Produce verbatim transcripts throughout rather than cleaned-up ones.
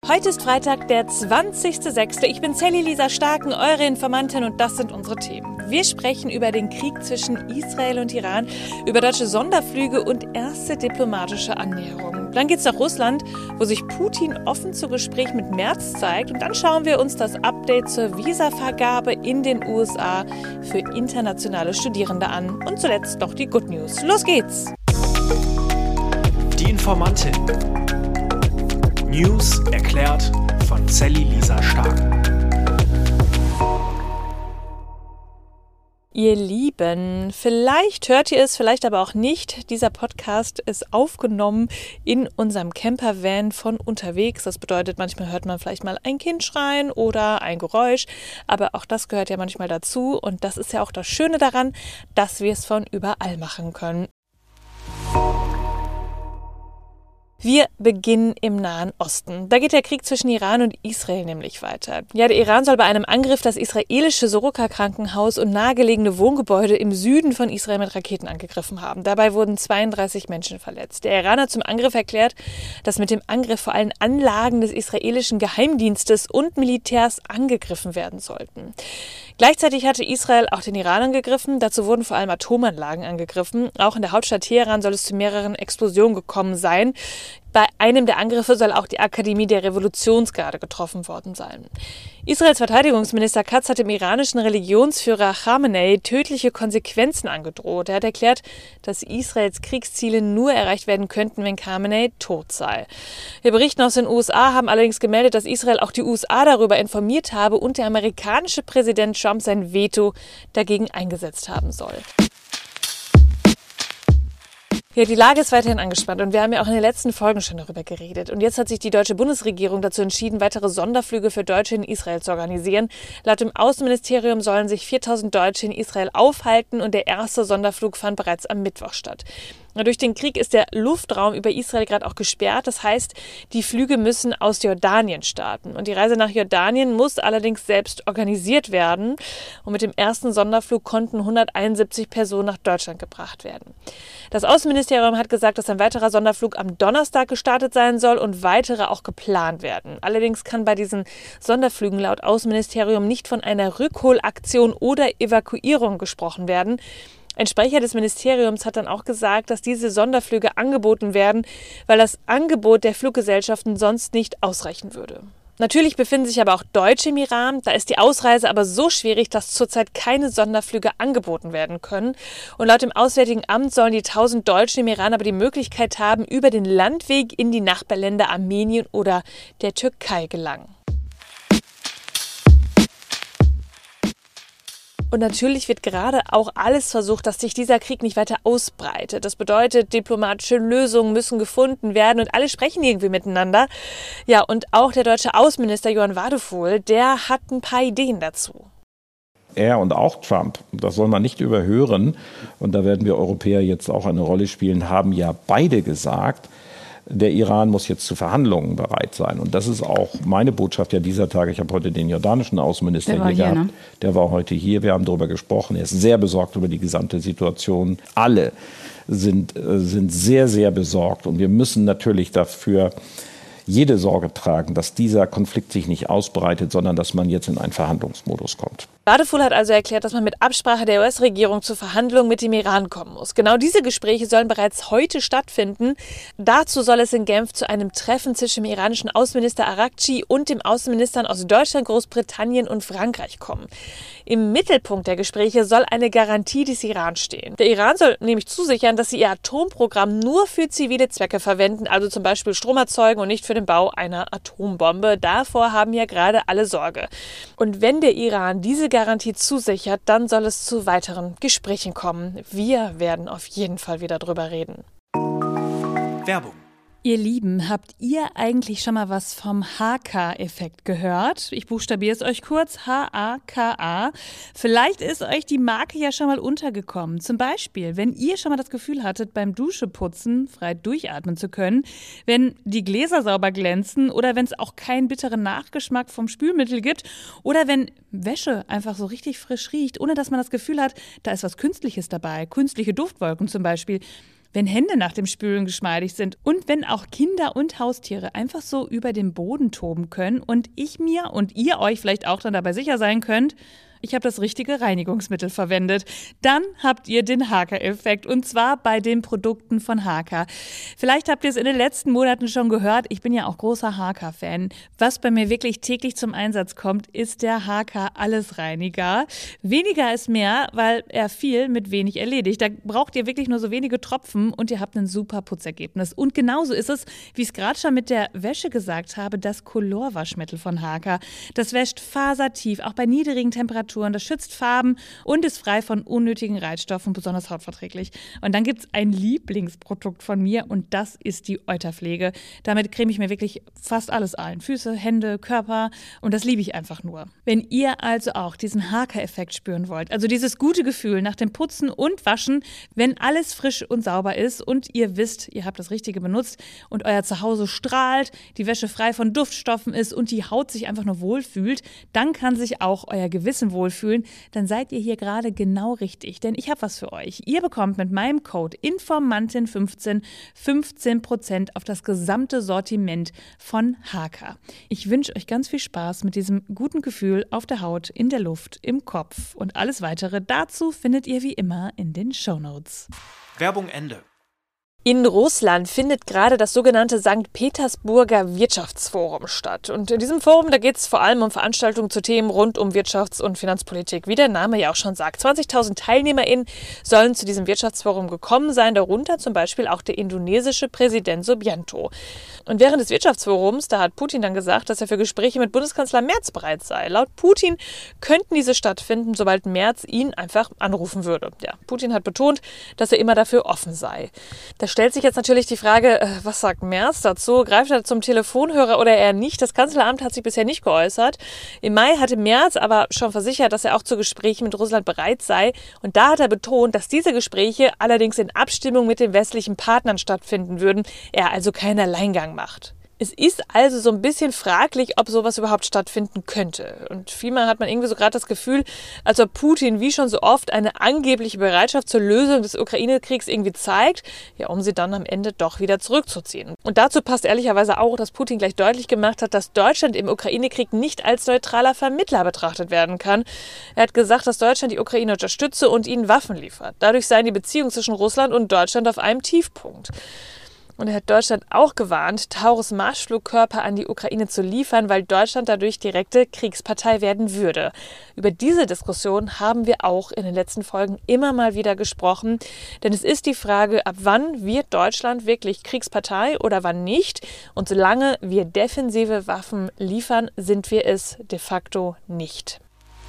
Heute ist Freitag, der zwanzigster sechster Ich bin Sally Lisa Starken, eure Informantin, und das sind unsere Themen. Wir sprechen über den Krieg zwischen Israel und Iran, über deutsche Sonderflüge und erste diplomatische Annäherungen. Dann geht's nach Russland, wo sich Putin offen zu Gespräch mit Merz zeigt. Und dann schauen wir uns das Update zur Visavergabe in den U S A für internationale Studierende an. Und zuletzt noch die Good News. Los geht's! Die Informantin. News erklärt von Sally Lisa Starken. Ihr Lieben, vielleicht hört ihr es, vielleicht aber auch nicht. Dieser Podcast ist aufgenommen in unserem Campervan von unterwegs. Das bedeutet, manchmal hört man vielleicht mal ein Kind schreien oder ein Geräusch. Aber auch das gehört ja manchmal dazu. Und das ist ja auch das Schöne daran, dass wir es von überall machen können. Wir beginnen im Nahen Osten. Da geht der Krieg zwischen Iran und Israel nämlich weiter. Ja, der Iran soll bei einem Angriff das israelische Soroka-Krankenhaus und nahegelegene Wohngebäude im Süden von Israel mit Raketen angegriffen haben. Dabei wurden zweiunddreißig Menschen verletzt. Der Iran hat zum Angriff erklärt, dass mit dem Angriff vor allem Anlagen des israelischen Geheimdienstes und Militärs angegriffen werden sollten. Gleichzeitig hatte Israel auch den Iran angegriffen. Dazu wurden vor allem Atomanlagen angegriffen. Auch in der Hauptstadt Teheran soll es zu mehreren Explosionen gekommen sein. Bei einem der Angriffe soll auch die Akademie der Revolutionsgarde getroffen worden sein. Israels Verteidigungsminister Katz hat dem iranischen Religionsführer Khamenei tödliche Konsequenzen angedroht. Er hat erklärt, dass Israels Kriegsziele nur erreicht werden könnten, wenn Khamenei tot sei. Wir berichten aus den U S A haben allerdings gemeldet, dass Israel auch die U S A darüber informiert habe und der amerikanische Präsident Trump sein Veto dagegen eingesetzt haben soll. Ja, die Lage ist weiterhin angespannt und wir haben ja auch in den letzten Folgen schon darüber geredet. Und jetzt hat sich die deutsche Bundesregierung dazu entschieden, weitere Sonderflüge für Deutsche in Israel zu organisieren. Laut dem Außenministerium sollen sich viertausend Deutsche in Israel aufhalten und der erste Sonderflug fand bereits am Mittwoch statt. Durch den Krieg ist der Luftraum über Israel gerade auch gesperrt. Das heißt, die Flüge müssen aus Jordanien starten. Und die Reise nach Jordanien muss allerdings selbst organisiert werden. Und mit dem ersten Sonderflug konnten hunderteinundsiebzig Personen nach Deutschland gebracht werden. Das Außenministerium hat gesagt, dass ein weiterer Sonderflug am Donnerstag gestartet sein soll und weitere auch geplant werden. Allerdings kann bei diesen Sonderflügen laut Außenministerium nicht von einer Rückholaktion oder Evakuierung gesprochen werden. Ein Sprecher des Ministeriums hat dann auch gesagt, dass diese Sonderflüge angeboten werden, weil das Angebot der Fluggesellschaften sonst nicht ausreichen würde. Natürlich befinden sich aber auch Deutsche im Iran. Da ist die Ausreise aber so schwierig, dass zurzeit keine Sonderflüge angeboten werden können. Und laut dem Auswärtigen Amt sollen die tausend Deutschen im Iran aber die Möglichkeit haben, über den Landweg in die Nachbarländer Armenien oder der Türkei gelangen. Und natürlich wird gerade auch alles versucht, dass sich dieser Krieg nicht weiter ausbreitet. Das bedeutet, diplomatische Lösungen müssen gefunden werden und alle sprechen irgendwie miteinander. Ja, und auch der deutsche Außenminister Johann Wadephol, der hat ein paar Ideen dazu. Er und auch Trump, das soll man nicht überhören, und da werden wir Europäer jetzt auch eine Rolle spielen, haben ja beide gesagt, der Iran muss jetzt zu Verhandlungen bereit sein. Und das ist auch meine Botschaft ja dieser Tage. Ich habe heute den jordanischen Außenminister hier, hier gehabt. Ne? Der war heute hier. Wir haben darüber gesprochen. Er ist sehr besorgt über die gesamte Situation. Alle sind, sind sehr, sehr besorgt. Und wir müssen natürlich dafür jede Sorge tragen, dass dieser Konflikt sich nicht ausbreitet, sondern dass man jetzt in einen Verhandlungsmodus kommt. Wadephol hat also erklärt, dass man mit Absprache der U S-Regierung zu Verhandlungen mit dem Iran kommen muss. Genau diese Gespräche sollen bereits heute stattfinden. Dazu soll es in Genf zu einem Treffen zwischen dem iranischen Außenminister Araghchi und den Außenministern aus Deutschland, Großbritannien und Frankreich kommen. Im Mittelpunkt der Gespräche soll eine Garantie des Iran stehen. Der Iran soll nämlich zusichern, dass sie ihr Atomprogramm nur für zivile Zwecke verwenden, also zum Beispiel Strom erzeugen und nicht für den Bau einer Atombombe. Davor haben ja gerade alle Sorge. Und wenn der Iran diese Garantie zusichert, dann soll es zu weiteren Gesprächen kommen. Wir werden auf jeden Fall wieder drüber reden. Werbung. Ihr Lieben, habt ihr eigentlich schon mal was vom H K-Effekt gehört? Ich buchstabiere es euch kurz, H A K A. Vielleicht ist euch die Marke ja schon mal untergekommen. Zum Beispiel, wenn ihr schon mal das Gefühl hattet, beim Duscheputzen frei durchatmen zu können, wenn die Gläser sauber glänzen oder wenn es auch keinen bitteren Nachgeschmack vom Spülmittel gibt oder wenn Wäsche einfach so richtig frisch riecht, ohne dass man das Gefühl hat, da ist was Künstliches dabei, künstliche Duftwolken zum Beispiel. wenn Hände nach dem Spülen geschmeidig sind und wenn auch Kinder und Haustiere einfach so über dem Boden toben können und ich mir und ihr euch vielleicht auch dann dabei sicher sein könnt, ich habe das richtige Reinigungsmittel verwendet. Dann habt ihr den Haaker-Effekt und zwar bei den Produkten von Haaker. Vielleicht habt ihr es in den letzten Monaten schon gehört, ich bin ja auch großer Haaker-Fan. Was bei mir wirklich täglich zum Einsatz kommt, ist der Haaker Allesreiniger. Weniger ist mehr, weil er viel mit wenig erledigt. Da braucht ihr wirklich nur so wenige Tropfen und ihr habt ein super Putzergebnis. Und genauso ist es, wie ich es gerade schon mit der Wäsche gesagt habe, das Color-Waschmittel von Haaker. Das wäscht fasertief, auch bei niedrigen Temperaturen. Das schützt Farben und ist frei von unnötigen Reizstoffen, besonders hautverträglich. Und dann gibt es ein Lieblingsprodukt von mir und das ist die Euterpflege. Damit creme ich mir wirklich fast alles ein. Füße, Hände, Körper und das liebe ich einfach nur. Wenn ihr also auch diesen Haaker-Effekt spüren wollt, also dieses gute Gefühl nach dem Putzen und Waschen, wenn alles frisch und sauber ist und ihr wisst, ihr habt das Richtige benutzt und euer Zuhause strahlt, die Wäsche frei von Duftstoffen ist und die Haut sich einfach nur wohlfühlt, dann kann sich auch euer Gewissen wohlfühlen. Wohlfühlen, dann seid ihr hier gerade genau richtig, denn ich habe was für euch. Ihr bekommt mit meinem Code Informantin fünfzehn fünfzehn Prozent auf das gesamte Sortiment von Haaker. Ich wünsche euch ganz viel Spaß mit diesem guten Gefühl auf der Haut, in der Luft, im Kopf und alles weitere dazu findet ihr wie immer in den Shownotes. Werbung Ende. In Russland findet gerade das sogenannte Sankt Petersburger Wirtschaftsforum statt. Und in diesem Forum, da geht es vor allem um Veranstaltungen zu Themen rund um Wirtschafts- und Finanzpolitik. Wie der Name ja auch schon sagt, zwanzigtausend TeilnehmerInnen sollen zu diesem Wirtschaftsforum gekommen sein, darunter zum Beispiel auch der indonesische Präsident Subianto. Und während des Wirtschaftsforums, da hat Putin dann gesagt, dass er für Gespräche mit Bundeskanzler Merz bereit sei. Laut Putin könnten diese stattfinden, sobald Merz ihn einfach anrufen würde. Ja, Putin hat betont, dass er immer dafür offen sei. Da stellt sich jetzt natürlich die Frage, was sagt Merz dazu? Greift er zum Telefonhörer oder eher nicht? Das Kanzleramt hat sich bisher nicht geäußert. Im Mai hatte Merz aber schon versichert, dass er auch zu Gesprächen mit Russland bereit sei. Und da hat er betont, dass diese Gespräche allerdings in Abstimmung mit den westlichen Partnern stattfinden würden, er also keinen Alleingang macht. Es ist also so ein bisschen fraglich, ob sowas überhaupt stattfinden könnte. Und vielmehr hat man irgendwie so gerade das Gefühl, als ob Putin wie schon so oft eine angebliche Bereitschaft zur Lösung des Ukraine-Kriegs irgendwie zeigt, ja, um sie dann am Ende doch wieder zurückzuziehen. Und dazu passt ehrlicherweise auch, dass Putin gleich deutlich gemacht hat, dass Deutschland im Ukraine-Krieg nicht als neutraler Vermittler betrachtet werden kann. Er hat gesagt, dass Deutschland die Ukraine unterstütze und ihnen Waffen liefert. Dadurch seien die Beziehungen zwischen Russland und Deutschland auf einem Tiefpunkt. Und er hat Deutschland auch gewarnt, Taurus-Marschflugkörper an die Ukraine zu liefern, weil Deutschland dadurch direkte Kriegspartei werden würde. Über diese Diskussion haben wir auch in den letzten Folgen immer mal wieder gesprochen. Denn es ist die Frage, ab wann wird Deutschland wirklich Kriegspartei oder wann nicht? Und solange wir defensive Waffen liefern, sind wir es de facto nicht.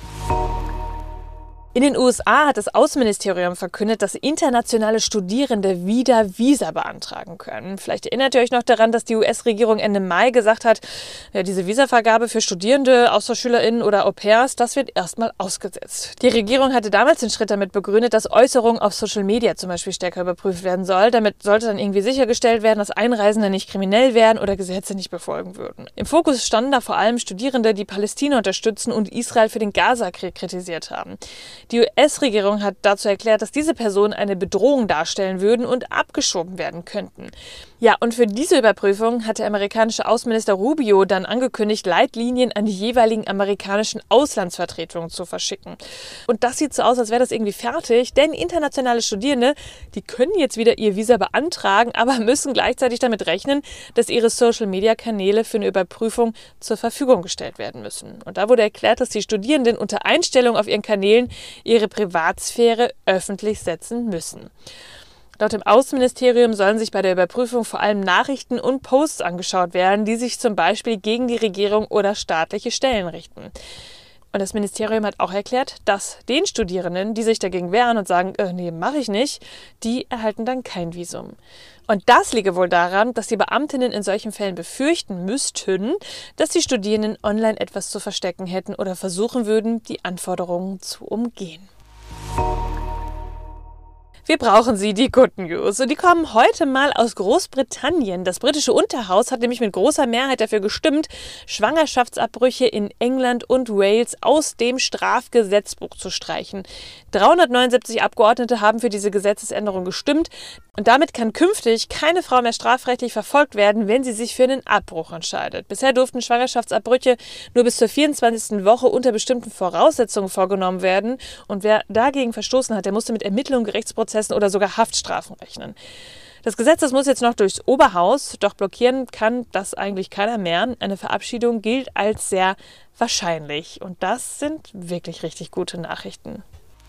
In den U S A hat das Außenministerium verkündet, dass internationale Studierende wieder Visa beantragen können. Vielleicht erinnert ihr euch noch daran, dass die U S-Regierung Ende Mai gesagt hat, ja, diese Visavergabe für Studierende, AustausschülerInnen oder Au-pairs, das wird erstmal ausgesetzt. Die Regierung hatte damals den Schritt damit begründet, dass Äußerungen auf Social Media zum Beispiel stärker überprüft werden soll. Damit sollte dann irgendwie sichergestellt werden, dass Einreisende nicht kriminell werden oder Gesetze nicht befolgen würden. Im Fokus standen da vor allem Studierende, die Palästina unterstützen und Israel für den Gaza-Krieg kritisiert haben. Die U S-Regierung hat dazu erklärt, dass diese Personen eine Bedrohung darstellen würden und abgeschoben werden könnten. Ja, und für diese Überprüfung hat der amerikanische Außenminister Rubio dann angekündigt, Leitlinien an die jeweiligen amerikanischen Auslandsvertretungen zu verschicken. Und das sieht so aus, als wäre das irgendwie fertig, denn internationale Studierende, die können jetzt wieder ihr Visa beantragen, aber müssen gleichzeitig damit rechnen, dass ihre Social-Media-Kanäle für eine Überprüfung zur Verfügung gestellt werden müssen. Und da wurde erklärt, dass die Studierenden unter Einstellung auf ihren Kanälen ihre Privatsphäre öffentlich setzen müssen. Laut dem Außenministerium sollen sich bei der Überprüfung vor allem Nachrichten und Posts angeschaut werden, die sich zum Beispiel gegen die Regierung oder staatliche Stellen richten. Und das Ministerium hat auch erklärt, dass den Studierenden, die sich dagegen wehren und sagen, äh, nee, mache ich nicht, die erhalten dann kein Visum. Und das liege wohl daran, dass die Beamtinnen in solchen Fällen befürchten müssten, dass die Studierenden online etwas zu verstecken hätten oder versuchen würden, die Anforderungen zu umgehen. Wir brauchen sie, die Good News. Und die kommen heute mal aus Großbritannien. Das britische Unterhaus hat nämlich mit großer Mehrheit dafür gestimmt, Schwangerschaftsabbrüche in England und Wales aus dem Strafgesetzbuch zu streichen. dreihundertneunundsiebzig Abgeordnete haben für diese Gesetzesänderung gestimmt. Und damit kann künftig keine Frau mehr strafrechtlich verfolgt werden, wenn sie sich für einen Abbruch entscheidet. Bisher durften Schwangerschaftsabbrüche nur bis zur vierundzwanzigsten Woche unter bestimmten Voraussetzungen vorgenommen werden. Und wer dagegen verstoßen hat, der musste mit Ermittlungen, Gerichtsprozessen oder sogar Haftstrafen rechnen. Das Gesetz, das muss jetzt noch durchs Oberhaus, doch blockieren kann das eigentlich keiner mehr. Eine Verabschiedung gilt als sehr wahrscheinlich. Und das sind wirklich richtig gute Nachrichten.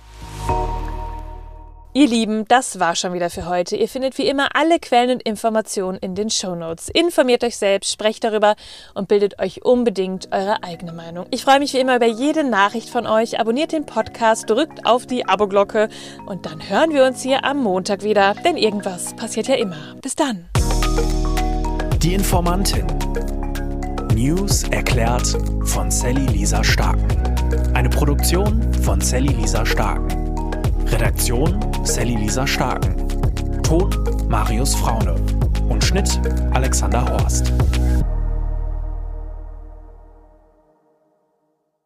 Ihr Lieben, das war schon wieder für heute. Ihr findet wie immer alle Quellen und Informationen in den Shownotes. Informiert euch selbst, sprecht darüber und bildet euch unbedingt eure eigene Meinung. Ich freue mich wie immer über jede Nachricht von euch. Abonniert den Podcast, drückt auf die Abo-Glocke und dann hören wir uns hier am Montag wieder, denn irgendwas passiert ja immer. Bis dann. Die Informantin. News erklärt von Sally Lisa Starken. Eine Produktion von Sally Lisa Starken. Redaktion Sally Lisa Starken. Ton Marius Fraune. Und Schnitt Alexander Horst.